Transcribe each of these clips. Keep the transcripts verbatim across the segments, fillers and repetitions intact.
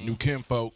New kinfolk.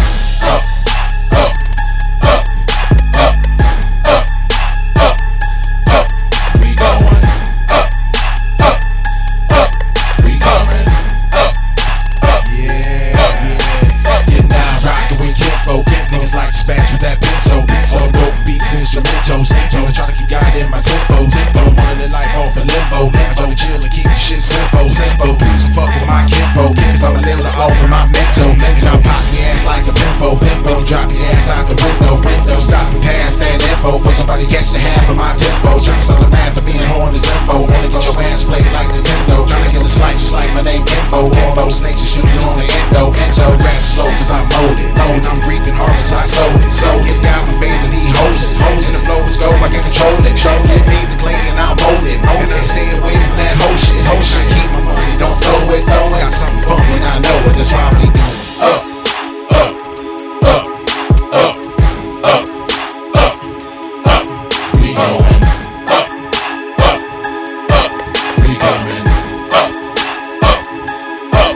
Up, up, up, up, up, up, up. We going up, up, up. We going up, up, yeah, up, yeah. Up. You're now rocking with kinfolk. Niggas like to spaz with that pencil. So dope beats, instrumentals. Told her try to keep God in my tempo. Tempo, running the life off in limbo. I told her chill and keep the shit simple. Simple, please fuck with my kinfolk. Cause I'm a little off of my mental. Mental, pop your ass like a pimple. Pimple, drop your ass out the window. Window, stop and pass that info. For somebody catch the half of my tempo. Tricks on the math of being horn is info. Wanna get your ass played like Nintendo. Tryna get a slice just like my name Kimbo. Kimbo, snakes is usually on the endo. Endo, grass slow cause I'm molded. Load, I'm reaping hard cause I sold it. Sold it, down and fade to these hoses. Hoses, the flow is go, I can control it. Show it, me the clay and I'll mold it. Mold it, stay away from that whole shit. Whole shit, keep my money, don't throw it. Throw it, got something funky and I know it. That's why we do up, up, up, up, up, up, up. We going up, up, up. We coming up, up, up.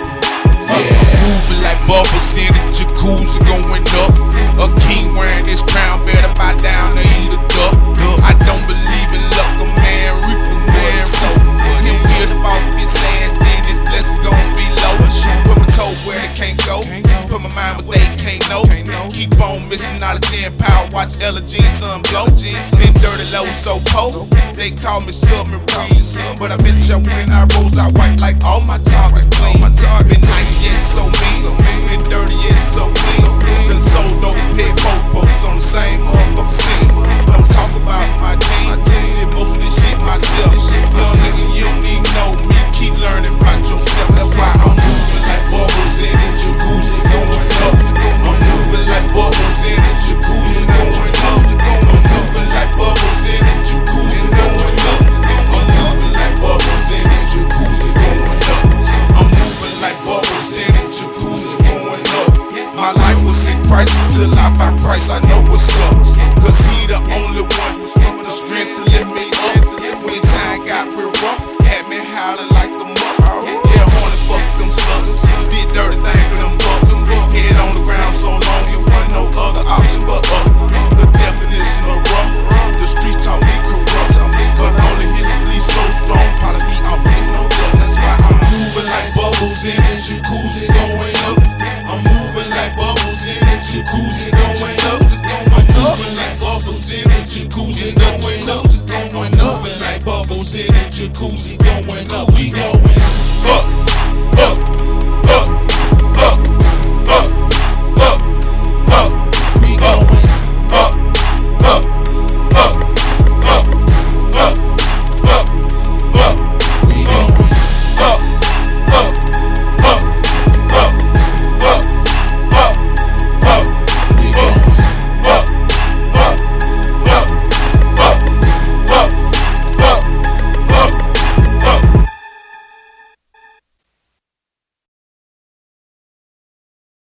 Yeah. Moving like bubbles in the jacuzzi going up. A king wearing his crown, better buy down or eat a duck. I don't believe in luck, a man reap a man so. You hear about his ass, then his blessings gon' be low. Put my toe where they can't go. Put my mind where they can't know. Keep on missing out of ten power. Watch Ella Jean sun blow. Been dirty low so cold. They call me submarine, but I bet you when I rose I wipe like all my targets clean. Been nice yet so mean. Been dirty yet so clean. Done sold dope pet posts on the same motherfucking scene. Don't talk about my team. Did most of this shit myself. Young nigga, you don't even know me. Keep learning about yourself. That's why I'm moving like bubbles in the jacuzzi going up. I'm moving like bubbles in the jacuzzi going up. I'm moving like bubbles in the jacuzzi going up. I'm moving like bubbles in the jacuzzi going up. I'm moving like bubbles in the jacuzzi going up. My life was in crisis till I found Christ. I know what's up. Cause he the only one with the strength